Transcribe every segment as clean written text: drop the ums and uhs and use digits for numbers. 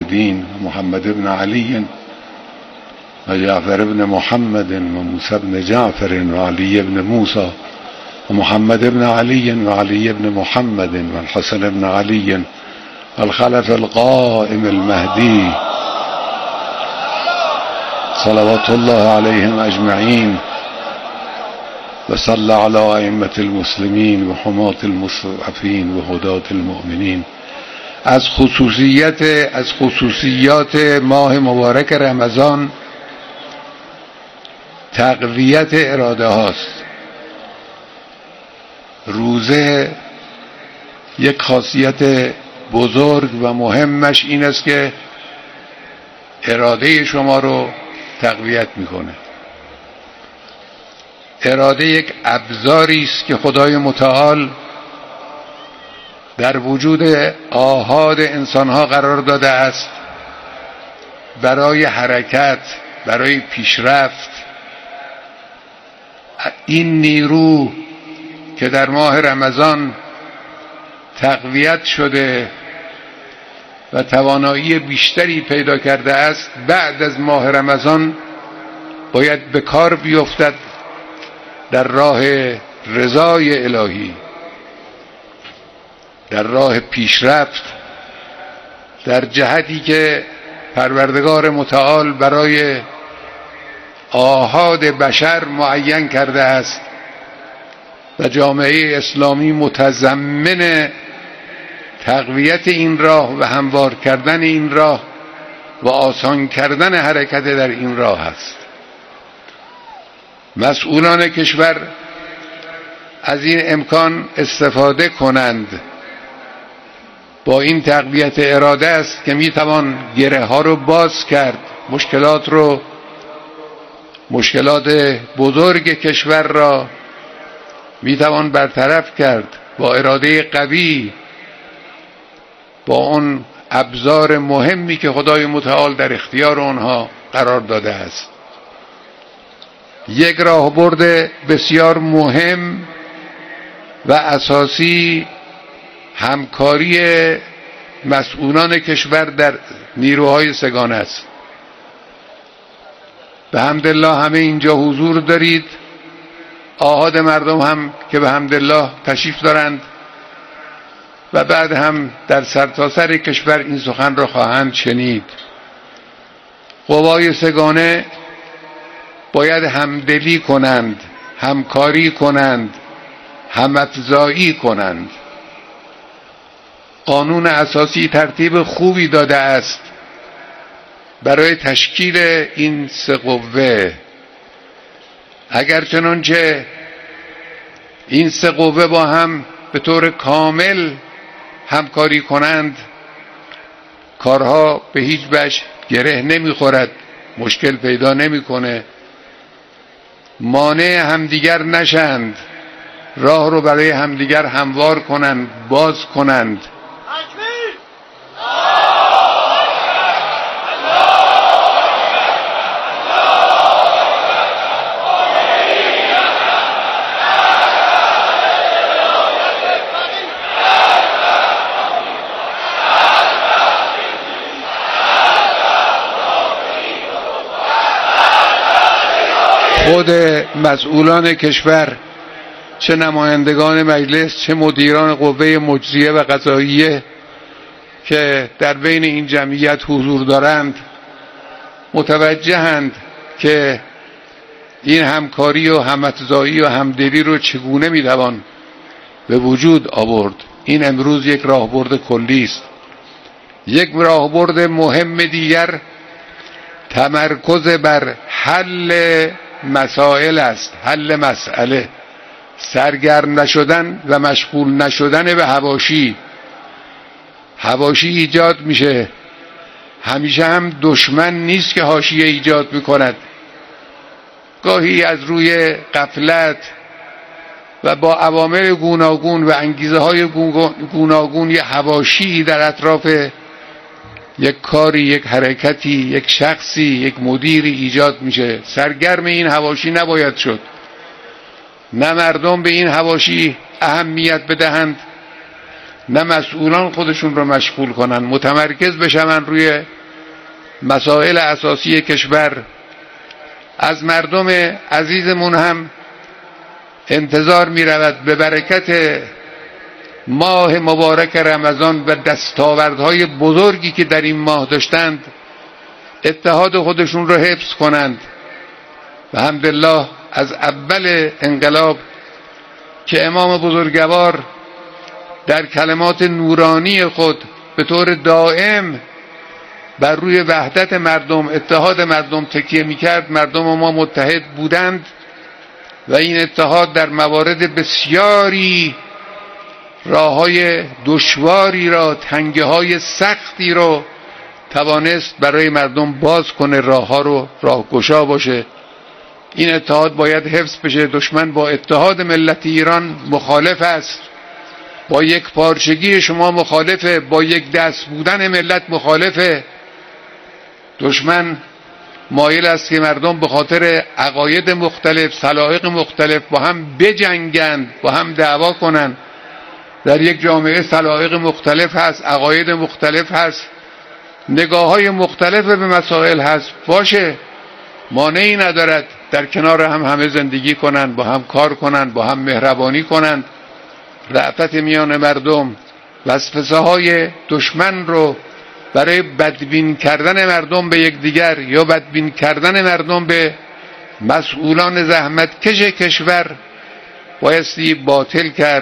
العابدين ومحمد بن علي وجعفر بن محمد وموسى بن جعفر وعلي بن موسى ومحمد بن علي وعلي بن محمد والحسن بن علي والخلف القائم المهدي صلوات الله عليهم أجمعين وصلى على أئمة المسلمين وحماة المستضعفين وهداة المؤمنين. از خصوصیات ماه مبارک رمضان تقویت اراده هاست. روزه یک خاصیت بزرگ و مهمش این است که اراده شما رو تقویت میکنه. اراده یک ابزاری است که خدای متعال در وجود آحاد انسانها قرار داده است برای حرکت، برای پیشرفت. این نیرو که در ماه رمضان تقویت شده و توانایی بیشتری پیدا کرده است، بعد از ماه رمضان باید به کار بیفتد در راه رضای الهی، در راه پیشرفت، در جهتی که پروردگار متعال برای آحاد بشر معین کرده است و جامعه اسلامی متضمن تقویت این راه و هموار کردن این راه و آسان کردن حرکت در این راه است. مسئولان کشور از این امکان استفاده کنند. با این تقویت اراده است که میتوان گره ها رو باز کرد، مشکلات بزرگ کشور را میتوان برطرف کرد با اراده قوی، با اون ابزار مهمی که خدای متعال در اختیار آنها قرار داده است. یک راهبرد بسیار مهم و اساسی همکاری مسئولان کشور در نیروهای سگانه است. به حمدالله همه اینجا حضور دارید، آحاد مردم هم که به حمدالله تشریف دارند و بعد هم در سرتاسر کشور این سخن را خواهند شنید. قوای سگانه باید همدلی کنند، همکاری کنند، همافزایی کنند. قانون اساسی ترتیب خوبی داده است برای تشکیل این سه قوه. اگر چنانچه این سه قوه با هم به طور کامل همکاری کنند، کارها به هیچ وجه گره نمیخورد، مشکل پیدا نمیکنه، مانع همدیگر نشند، راه رو برای همدیگر هموار کنند، باز کنند. خود مسئولان کشور، چه نمایندگان مجلس، چه مدیران قوه مجریه و قضاییه که در بین این جمعیت حضور دارند، متوجهند که این همکاری و همافزایی و همدلی رو چگونه میتوان به وجود آورد. این امروز یک راهبرد کلی است. یک راهبرد مهم دیگر تمرکز بر حل مسائل است، حل مسئله، سرگرم نشدن و مشغول نشدن به حواشی ایجاد میشه. همیشه هم دشمن نیست که حاشیه ایجاد میکند. گاهی از روی غفلت و با عوامل گوناگون و انگیزه های گوناگون یه حواشی در اطراف یک کاری، یک حرکتی، یک شخصی، یک مدیری ایجاد میشه. سرگرم این حواشی نباید شد. نه مردم به این حواشی اهمیت بدهند، نه مسئولان خودشون رو مشغول کنند. متمرکز بشن روی مسائل اساسی کشور. از مردم عزیزمون هم انتظار می رود به برکت ماه مبارک رمضان و دستاوردهای بزرگی که در این ماه داشتند اتحاد خودشون رو حفظ کنند و الحمدلله از اول انقلاب که امام بزرگوار در کلمات نورانی خود به طور دائم بر روی وحدت مردم، اتحاد مردم تکیه میکرد، مردم ما متحد بودند و این اتحاد در موارد بسیاری راههای دشواری را، تنگه‌های سختی را توانست برای مردم باز کنه، راهها رو راهگشا باشه. این اتحاد باید حفظ بشه. دشمن با اتحاد ملت ایران مخالف است، با یک پارچگی شما مخالفه، با یک دست بودن ملت مخالفه. دشمن مایل است که مردم به خاطر عقاید مختلف، سلایق مختلف با هم بجنگند، با هم دعوا کنند. در یک جامعه سلایق مختلف هست، عقاید مختلف هست، نگاه‌های مختلف به مسائل هست. باشه، مانعی ندارد در کنار هم همه زندگی کنند، با هم کار کنند، با هم مهربانی کنند. رأفت میان مردم، وسوسه های دشمن رو برای بدبین کردن مردم به یکدیگر یا بدبین کردن مردم به مسئولان زحمتکش کشور بایستی باطل کرد.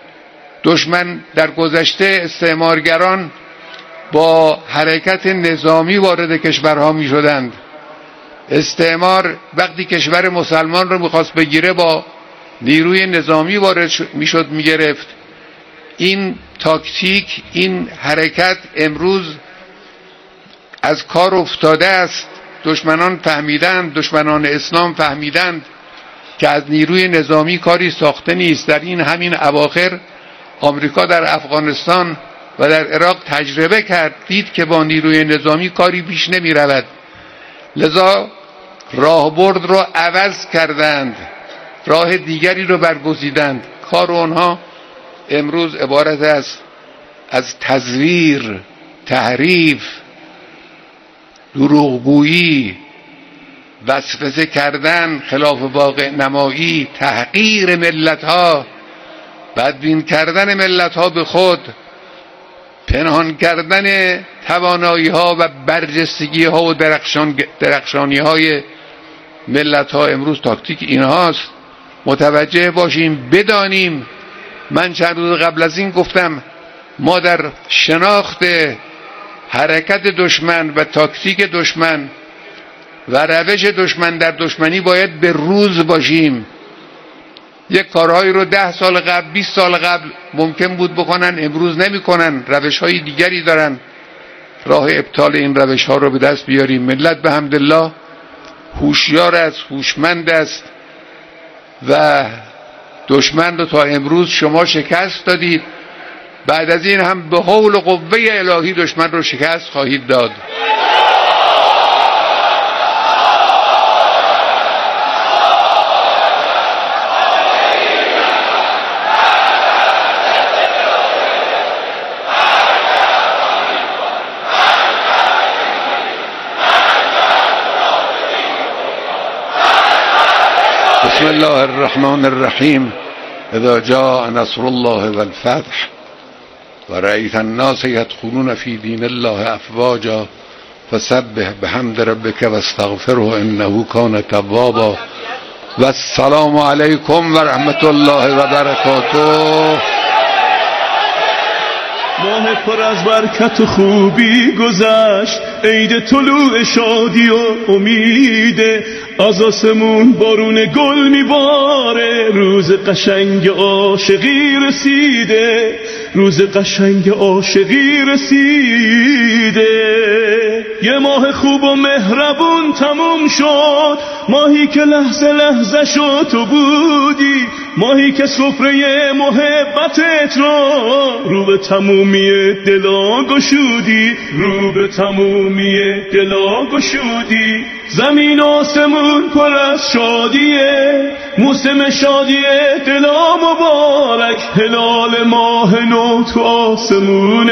دشمن در گذشته استعمارگران با حرکت نظامی وارد کشورها می شدند. استعمار وقتی کشور مسلمان رو میخواست بگیره با نیروی نظامی وارد میشد، میگرفت. این تاکتیک، این حرکت امروز از کار افتاده است. دشمنان فهمیدند، دشمنان اسلام فهمیدند که از نیروی نظامی کاری ساخته نیست. در این همین اواخر آمریکا در افغانستان و در عراق تجربه کرد، دید که با نیروی نظامی کاری پیش نمی رود. لذا راهبرد رو عوض کردند، راه دیگری رو برگزیدند. کار آنها امروز عبارت است از تزویر، تحریف، دروغگویی، وسوسه کردن، خلاف واقع نمایی، تحقیر ملت‌ها، بدبین کردن ملت‌ها به خود، پنهان کردن توانایی‌ها و برجستگی‌ها و درخشانی‌های ملت‌ها. امروز تاکتیک اینهاست. متوجه باشیم، بدانیم. من چند روز قبل از این گفتم ما در شناخت حرکت دشمن و تاکتیک دشمن و روش دشمن در دشمنی باید به روز باشیم. یک کارهایی رو 10 سال قبل، 20 سال قبل ممکن بود بکنن، امروز نمی کنن، روش‌های دیگری دارن. راه ابطال این روش‌ها رو به دست بیاریم. ملت به حمدالله هوشیار است، هوشمند است و دشمن رو تا امروز شما شکست دادید. بعد از این هم به حول و قوه الهی دشمن رو شکست خواهید داد. بسم الله الرحمن الرحیم. اذا جاء نصر الله والفتح ورأيت الناس يدخلون في دين الله افواجا فسبح بحمد ربك واستغفره انه كان توابا. والسلام علیکم و رحمت الله و برکاته. ماه پر از برکت و خوبی گذشت، عید طلوع شادی و امیده، از آسمون بارون گل میباره، روز قشنگ عاشقی رسیده، روز قشنگ عاشقی رسیده. یه ماه خوب و مهربون تموم شد، ماهی که لحظه لحظه شد تو بودی، ماهی که سفره محبتت رو به تمومی دلا گشودی، رو به تمومی دلا گشودی. زمین آسمون پر از شادیه، موسم شادیه، دلا مبارک، هلال ماه نو تو آسمونه،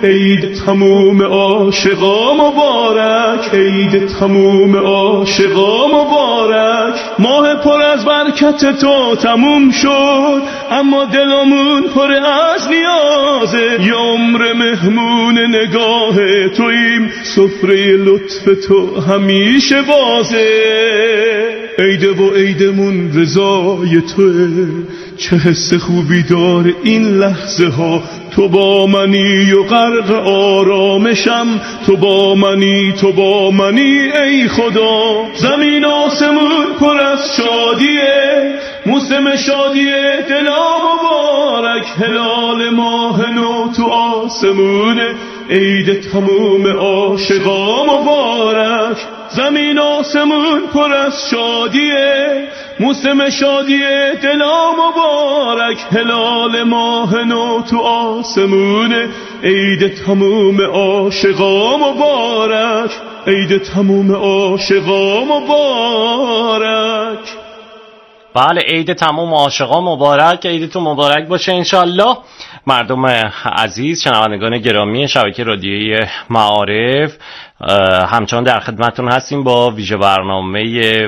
عید تموم عاشقا مبارک، عید تموم عاشقا مبارک. ماه پر از برکت تو تموم شد، اما دلمون پر از نیازه. یه عمر مهمون نگاه تویم، سفره لطف تو همیشه بازه. عیده و عیدمون رضای توه، چه حس خوبی داره این لحظه ها. تو با منی و غرق آرامشم، تو با منی، تو با منی ای خدا. زمین آسمون پر از شادیه، موسم شادیه دلا مبارک. هلال ماه نو تو آسمونه، عید تموم عاشقا مبارک. زمین آسمون پر از شادیه، موسم شادیه دلا مبارک. هلال ماه نو تو آسمونه، عید تموم عاشقا مبارک، عید تموم عاشقا مبارک. بله، عید تمام عاشقا مبارک، عیدتون مبارک باشه انشالله. مردم عزیز، شنوندگان گرامی شبکه رادیویی معارف، همچنان در خدمتتون هستیم با ویژه برنامه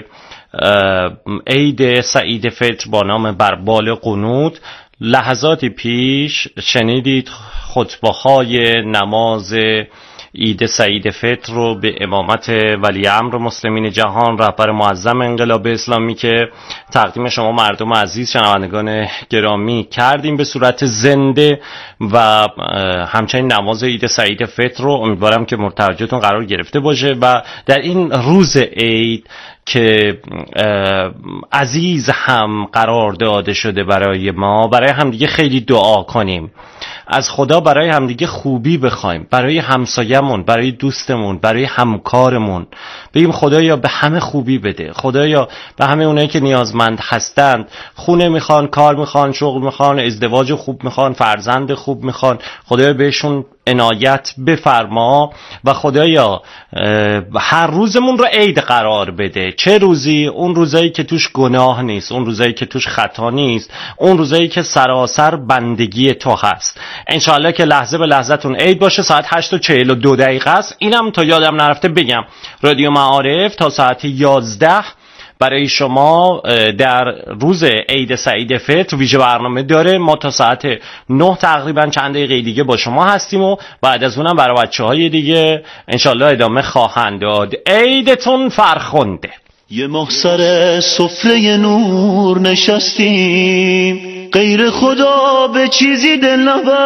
عید سعید فطر با نام بر بال قنوت. لحظاتی پیش شنیدید خطبه‌های نماز عید سعید فطر رو به امامت ولی امر مسلمین جهان، رهبر معظم انقلاب اسلامی که تقدیم شما مردم عزیز شنوندگان گرامی کردیم به صورت زنده، و همچنین نماز عید سعید فطر رو امیدوارم که مورد توجهتون قرار گرفته باشه و در این روز عید که عزیز هم قرار داده شده برای ما، برای همدیگه خیلی دعا کنیم، از خدا برای همدیگه خوبی بخوایم، برای همسایمون، برای دوستمون، برای همکارمون، بگیم خدایا به همه خوبی بده، خدایا به همه اونایی که نیازمند هستند، خونه میخوان، کار میخوان، شغل میخوان، ازدواج خوب میخوان، فرزند خوب میخوان، خدایا بهشون عنایت بفرما و خدایا هر روزمون رو عید قرار بده. چه روزی؟ اون روزایی که توش گناه نیست، اون روزایی که توش خطا نیست، اون روزایی که سراسر بندگی تو هست. انشاءالله که لحظه به لحظتون عید باشه. ساعت 8:42 است. اینم تا یادم نرفته بگم، رادیو معارف تا ساعت 11 برای شما در روز عید سعید فطر ویژه برنامه داره. ما تا ساعت 9 تقریبا چند دقیقه دیگه با شما هستیم و بعد از اونم برای بچه‌های دیگه انشالله ادامه خواهند داد. عیدتون فرخنده. یه ماه سر سفره نور نشستیم، غیر خدا به چیزی دل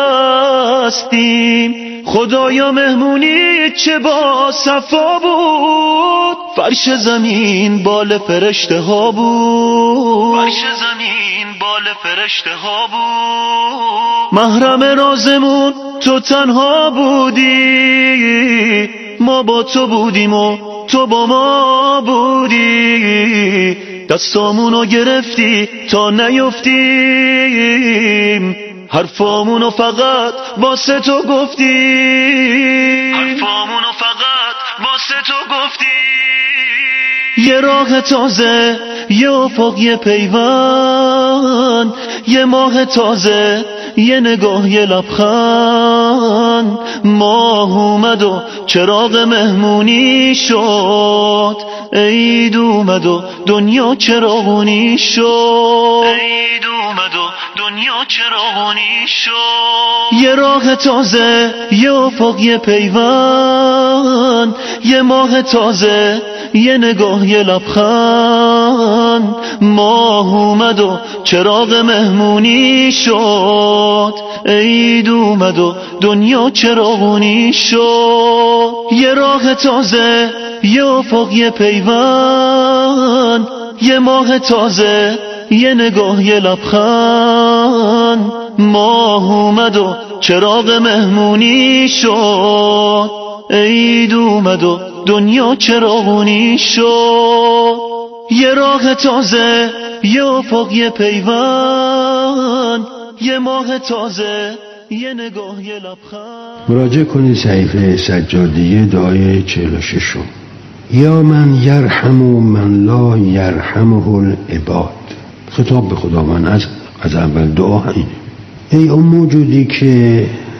نبستیم. خدایا مهمونی چه با صفا بود، فرش زمین بال فرشته ها بود، فرش زمین بال فرشته ها بود. محرم رازمون تو تنها بودی، ما با تو بودیم و تو با ما بودی. دستامونو گرفتی تا نیفتیم، حرفامونو فقط واسه تو گفتیم، حرفامونو فقط واسه تو گفتیم. یه راه تازه، یه افق، یه پیوند، یه ماه تازه، یه نگاه، یه لبخند. ماه اومد و چراغ مهمونی شد، عید اومد و دنیا چراغونی شد، عید اومد و دنیا چراغونی شد. یه راه تازه، یه افق، یه پیوند، یه ماه تازه، یه نگاه، یه لبخند. ماه اومد و چراغ مهمونی شد، عید اومد و دنیا چراغونی شد. یه راه تازه، یه افق، یه پیوند، یه ماه تازه، یه نگاه، یه لبخند. ماه اومد و چراغ مهمونی شد، عید اومد و دنیا چراغونی شد. یه راه تازه، یه افق، یه پیوند، یه ماه تازه، یه نگاه، یه لبخند. مراجعه کنید صحیفه سجادیه دعای 46. یا من یرحم من لا یرحمه العباد. خطاب به خداوند از اول دعا اینه: ای اون موجودی که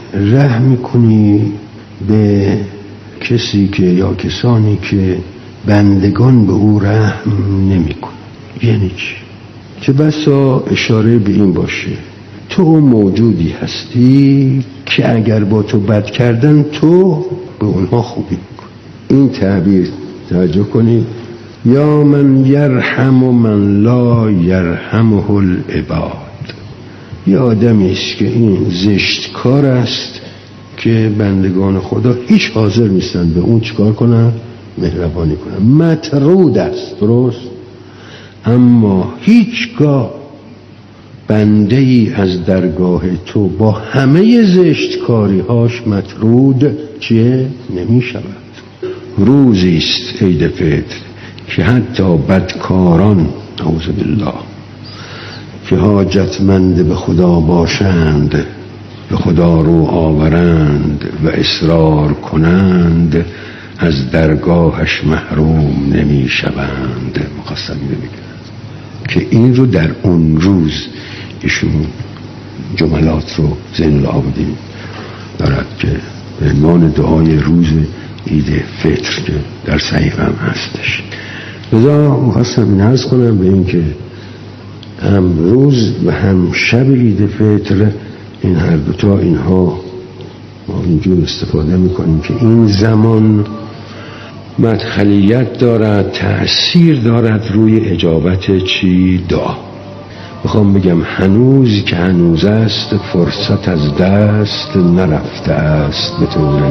رحم میکنی به کسی که یا کسانی که بندگان به او رحم نمیکنن. یعنی چی؟ که بسا اشاره به این باشه تو موجودی هستی که اگر با تو بد کردن تو به اونها خوبی میکن. این تعبیر توجه کنید، یا من یرحم و من لا یرحمه العباد. یه آدمی است که این زشت کار است که بندگان خدا هیچ حاضر نیستند به اون چیکار کنن؟ مهربانی کنن. مطرود است، درست؟ اما هیچگاه بنده ای از درگاه تو با همه زشت کاریهاش مطرود چیه؟ نمی شود. روزی است عید فطر که حتی بدکاران اعوذ بالله که حاجتمند به خدا باشند به خدا رو آورند و اصرار کنند از درگاهش محروم نمی شوند. مقصد نمیگن که این رو در اون روز ایشون جملات رو زین العابدین دارد که به عنوان دعای روز عید فطر که در صحیفه هم هستش. لذا می‌خواستم عرض کنم به این که هم روز و هم شب عید فطر این هر دوتا اینها ما اینجور استفاده میکنیم که این زمان مدخلیت دارد، تأثیر دارد روی اجابت چی؟ دعا. میخوام بگم هنوز که هنوز است فرصت از دست نرفته است. بتونید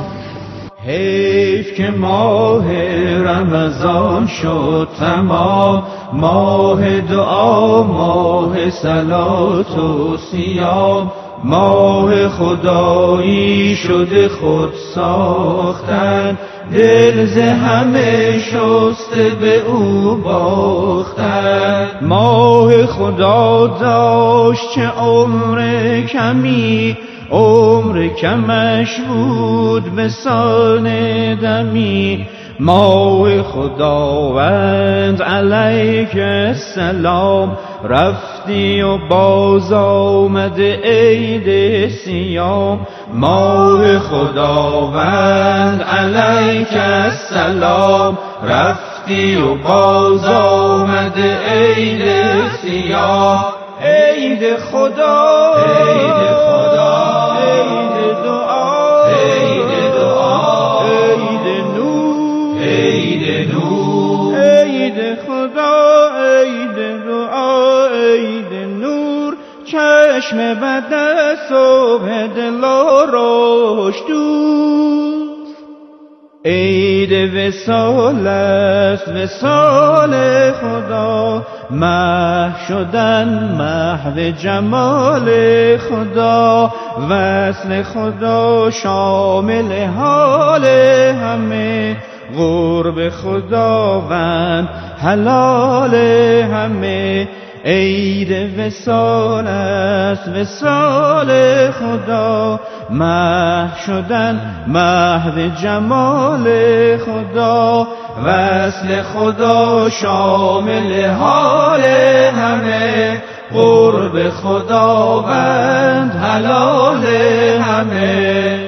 حیف که ماه رمضان شد تمام، ماه دعا، ماه صلات و صیام، ماه خدایی شده خود ساختن، دل ز همه شسته به او باختن. ماه خدا داشت چه عمر کمی، عمر کمش بود به سان دمی. ماه خداوند علیک السلام، رفتی و باز آمده عید صیام. ماه خداوند علیک السلام، رفتی و باز آمده عید صیام. عید خدا، عید خدا، عید دعا، عید دعا، عید نور، عید نور، عید خدا، عید دعا، عید نور. چشم بد صبح دل روش دوست. عید وصال است وصال خدا، محو شدن محو جمال خدا. وصل خدا شامل حال همه، قرب خداوند حلال همه. عید وصال است وصال خدا، محو شدن محو جمال خدا. وصل خدا شامل حال همه، قرب خداوند حلال همه.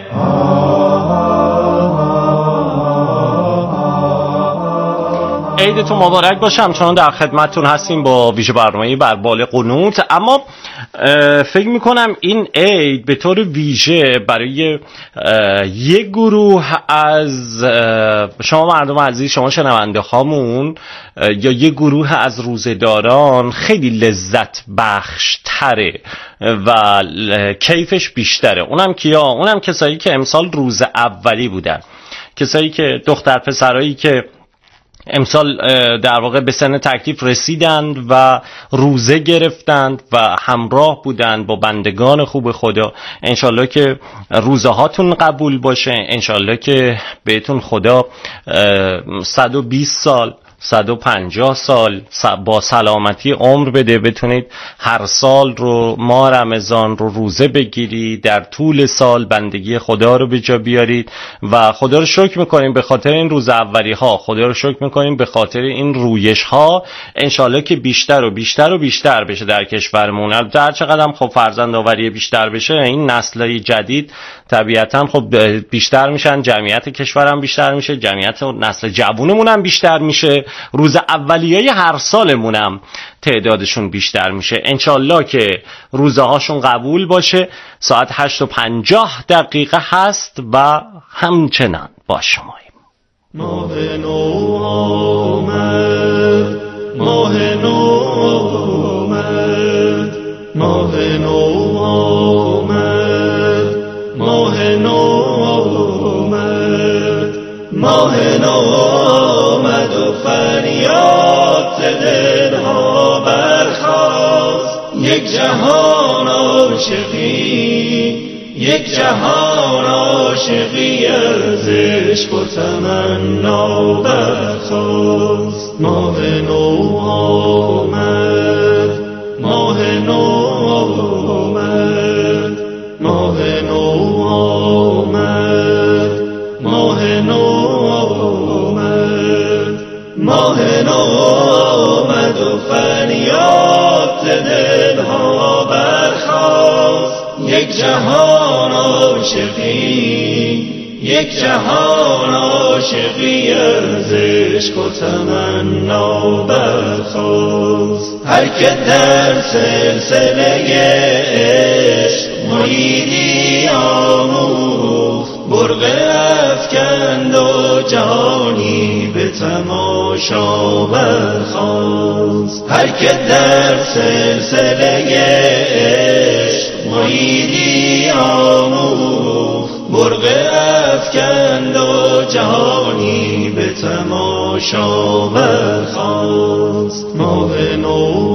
عیدتون مبارک باشه. همچنان در خدمتتون هستیم با ویژه برنامه‌ای بر بال قنوت. اما فکر میکنم این عید به طور ویژه برای یک گروه از شما مردم عزیز، شما شنونده هامون، یا یک گروه از روزه‌داران خیلی لذت بخش تره و کیفش بیشتره. اونم کیا؟ اونم کسایی که امسال روز اولی بودن، کسایی که دختر پسرایی که امسال در واقع به سن تکلیف رسیدند و روزه گرفتند و همراه بودند با بندگان خوب خدا. انشالله که روزه هاتون قبول باشه، انشالله که بهتون خدا 120 سال 150 سال با سلامتی عمر بده، بتونید هر سال رو ماه رمضان رو روزه بگیرید، در طول سال بندگی خدا رو به جا بیارید و خدا رو شکر میکنیم به خاطر این روز اولی ها، خدا رو شکر میکنیم به خاطر این رویش ها، انشالله که بیشتر و بیشتر و بیشتر بشه در کشورمون. هر چقدر هم خب فرزند آوری بیشتر بشه، این نسل‌های جدید طبیعتاً خب بیشتر میشن، جمعیت کشورم بیشتر میشه، جمعیت نسل جوونمون هم بیشتر میشه، روز اولیای هر سالمون هم تعدادشون بیشتر میشه. انشالله که روزه هاشون قبول باشه. ساعت 8:50 هست و همچنان با شماییم. ماه نو آمد، ماه نو آمد، ماه نو آمد، ماه نو آمد، ماه نو آمد و فریاد دلها برخاست. یک جهان عاشقی، یک جهان عاشقی از عشق و تمنا برخاست. ماه نو آمد، ماه نو آمد، ماه نو آمد، ماه نو آمد، ماه نو آمد و فریاد دلها برخاست. یک جهان عاشقی، یک جهان عاشقی از عشق و تمنا برخاست. هر که در سلسله عشق مریدی آموخت، برق افکند و جانی به تماشا برخاست. هر که در سلسله عشق مریدی آموخت، برق افکند و جهانی به تماشا برخاست. ماه نو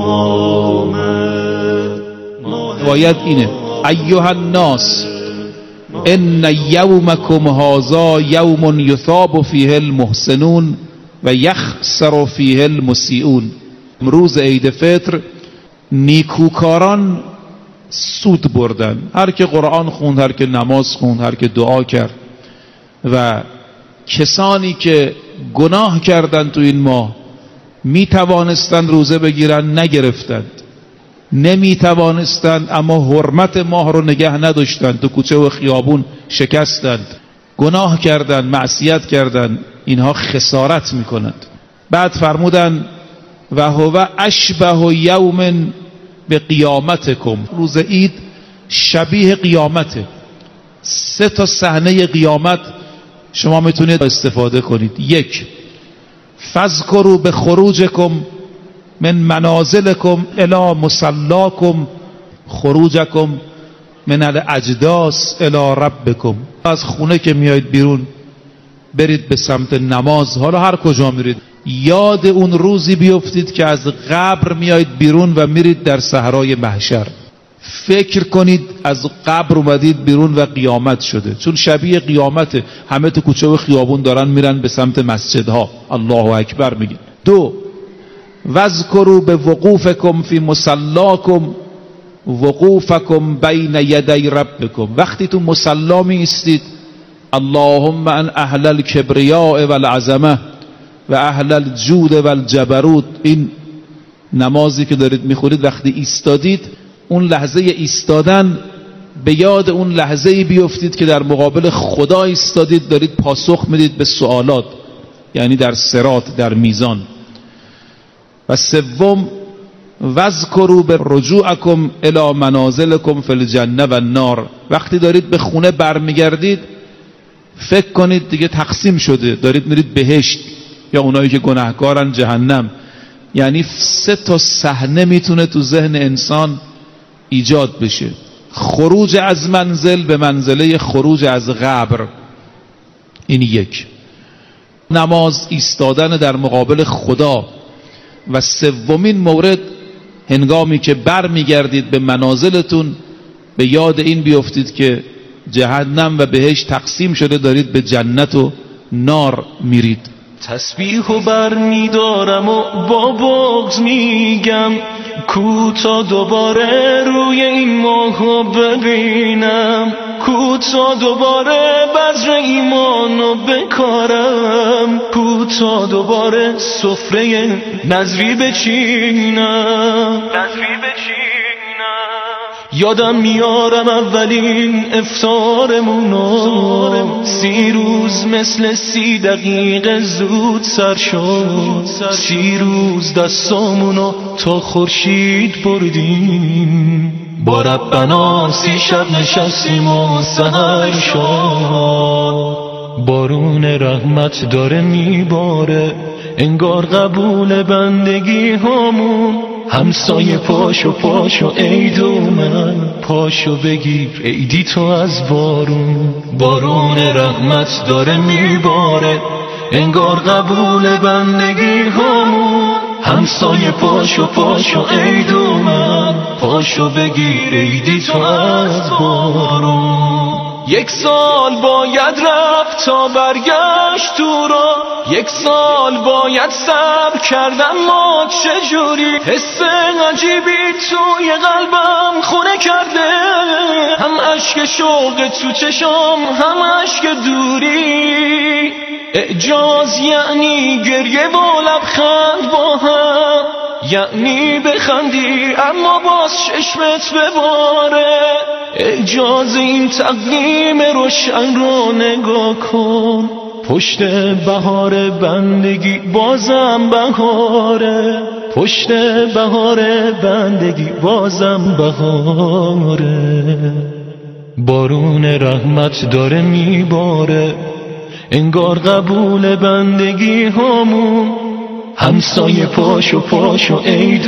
آمد. روایت اینه: ایها الناس ان یومکم هذا یوم یثاب فیه المحسنون و یخسر فیه المسیئون. روز عید فطر نیکوکاران سود بردن، هر که قرآن خوند، هر که نماز خوند، هر که دعا کرد، و کسانی که گناه کردند تو این ماه می توانستند روزه بگیرن، نگرفتند، نمی توانستند اما حرمت ماه رو نگه نداشتند، تو کوچه و خیابون شکستند، گناه کردند، معصیت کردند، اینها خسارت میکنند. بعد فرمودند و هو اشبه یوم به قیامتکم، روز عید شبیه قیامته. 3 صحنه قیامت شما میتونید استفاده کنید. 1، فذکروا به خروجکم من منازلکم الی مصلاکم خروجکم من الاجداث الی ربکم. از خونه که میایید بیرون برید به سمت نماز، حالا هر کجا میرید یاد اون روزی بیفتید که از قبر میایید بیرون و میرید در صحرای محشر. فکر کنید از قبر اومدید بیرون و قیامت شده، چون شبیه قیامته، همه تو کوچه و خیابون دارن میرن به سمت مسجدها، الله اکبر میگن. 2، واذکروا به وقوفکم فی مصلاکم وقوفکم بین یدی ربکم. وقتی تو مصلا می ایستید، اللهم ان اهل الکبریاء والعظمه و اهل الجود والجبروت، این نمازی که دارید میخورید وقتی ایستادید، اون لحظه ایستادن به یاد اون لحظه بیفتید که در مقابل خدا ایستادید، دارید پاسخ میدید به سوالات، یعنی در صراط، در میزان. و 3، واذکروا برجوعکم الی منازلکم فی الجنه و النار. وقتی دارید به خونه برمیگردید فکر کنید دیگه تقسیم شده، دارید میرید بهشت یا اونایی که گناهکارن جهنم. یعنی 3 صحنه میتونه تو ذهن انسان ایجاد بشه: خروج از منزل به منزله خروج از قبر، این 1، نماز، ایستادن در مقابل خدا، و 3مین مورد هنگامی که بر میگردید به منازلتون به یاد این بیفتید که جهنم و بهشت تقسیم شده، دارید به جنت و نار میرید. تسبیحو بر میدارم و با بغض میگم کوتا دوباره روی این ماهو ببینم، کوتا دوباره بذر ایمانو بکارم، کوتا دوباره سفره نظری بچینم. یادم میارم اولین افطارمونو، 30 روز مثل 30 دقیقه زود سر شد، 30 روز دستامونو تا خورشید بردیم، با ربنا 30 شب نشستیم و سحر شد. بارون رحمت داره میباره، انگار قبول بندگی همون، همسایه پاشو عید اومد، پاشو بگیر عیدی تو از بارون. بارون رحمت داره میباره، انگار قبول بندگی همون، همسایه پاشو عید اومد، پاشو بگیر عیدی تو از بارون. 1 سال باید رفت تا برگشت تو را، 1 سال باید صبر کردم ما چجوری، حس عجیبی توی قلبم خونه کرده، هم اشک شوق تو چشام هم اشک دوری. اعجاز یعنی گریه و لبخند با هم، یعنی بخندی اما باز چشمت بباره. اعجاز این تقدیم روشن رو نگاه کن، پشت بهار بندگی بازم بهاره، پشت بهار بندگی بازم بهاره. بارون رحمت داره میباره، انگار قبول بندگی همون، همسایه پاشو عید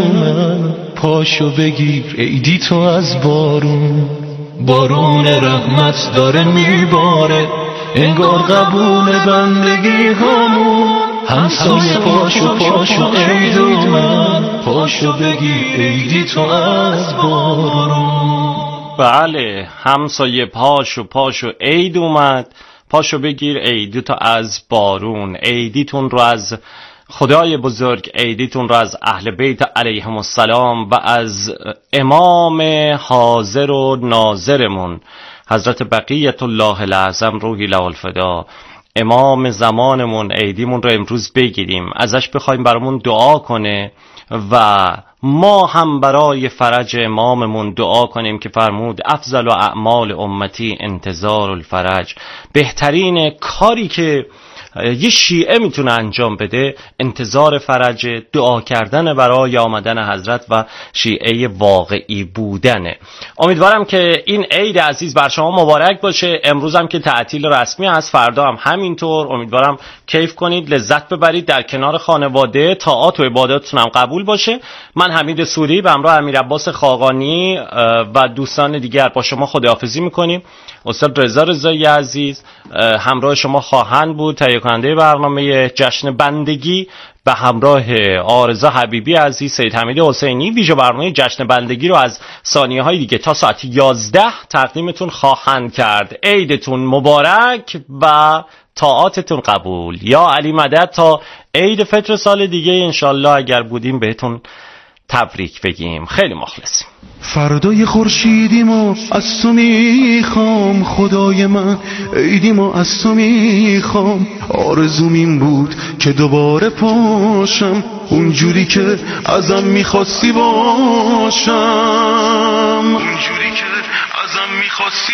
اومد، پاشو بگیر عیدی تو از بارون. بارون رحمت داره میباره، انگار قبول بندگی همون، همسایه پاشو عید اومد، پاشو بگیر عیدی تو از بارون. بله، همسایه پاشو عید اومد، پاشو بگیر عیدی تو از بارون. عیدیتون رو از خدای بزرگ، عیدیتون رو از اهل بیت علیهم السلام و از امام حاضر و ناظرمون حضرت بقیت الله الاعظم روحی له الفدا، امام زمانمون، عیدیمون رو امروز بگیریم، ازش بخوایم برامون دعا کنه و ما هم برای فرج اماممون دعا کنیم که فرمود افضل و اعمال امتی انتظار الفرج. بهترین کاری که یه شیعه میتونه انجام بده انتظار فرج، دعا کردن برای آمدن حضرت و شیعه واقعی بودنه. امیدوارم که این عید عزیز بر شما مبارک باشه. امروز هم که تعطیل رسمی هست، فردا هم همینطور. امیدوارم کیف کنید، لذت ببرید در کنار خانواده، طاعات و عباداتتون هم قبول باشه. من حمید سوری به همراه امیر عباس خاقانی و دوستان دیگر با شما خداحافظی میکنیم. استاد رضایی عزیز همراه شما خواهند بود، تهیه کننده برنامه جشن بندگی به همراه آرزا حبیبی عزیز، سید حمید حسینی. ویژه برنامه جشن بندگی رو از ثانیه های دیگه تا ساعت 11 تقدیمتون خواهند کرد. عیدتون مبارک و طاعاتتون قبول. یا علی مدد تا عید فطر سال دیگه انشالله اگر بودیم بهتون تبریک بگیم. خیلی مخلصیم. فردای خورشیدیمو از تو میخوام خدای من، عیدیمو از تو میخوام، آرزوم این بود که دوباره پاشم اونجوری که ازم میخواستی باشم، اونجوری که ازم میخواستی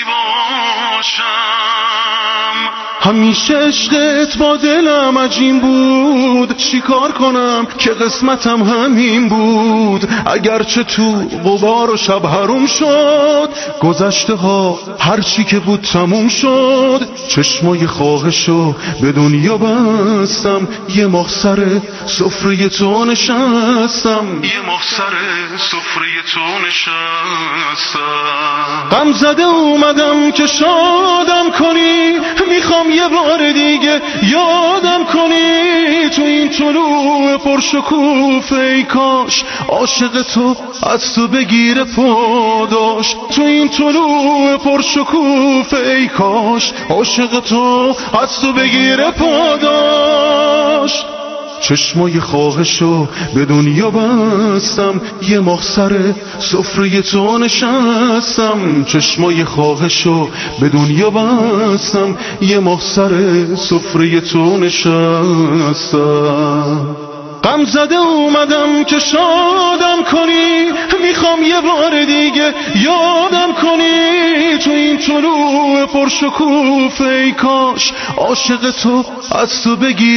باشم. همیشه عشقت با دلم عجین بود، چیکار کنم که قسمتم همین بود. اگرچه تو غبار و شب حروم شد، گذشته ها هرچی که بود تموم شد. چشمای خواهشو به دنیا بستم، یه ماه سر سفره تو نشستم، یه ماه سر سفره تو نشستم. غم زده اومدم که شادم کنی، میخوام یه بار دیگه یادم کنی. تو این طلوع پرشکوفه ای کاش عاشق تو از تو بگیره پاداش. تو این طلوع پرشکوفه ای کاش عاشق تو از تو بگیره پاداش. داشت. چشمای خواهشو به دنیا بستم، یه ماه سر سفره تو نشستم. چشمای خواهشو به دنیا بستم، یه ماه سر سفره تو نشستم. غم زده اومدم که شادم کنی، میخوام یه بار دیگه یادم کنی. تو این طلوع پرشکوفه ای کاش عاشق تو از تو بگیر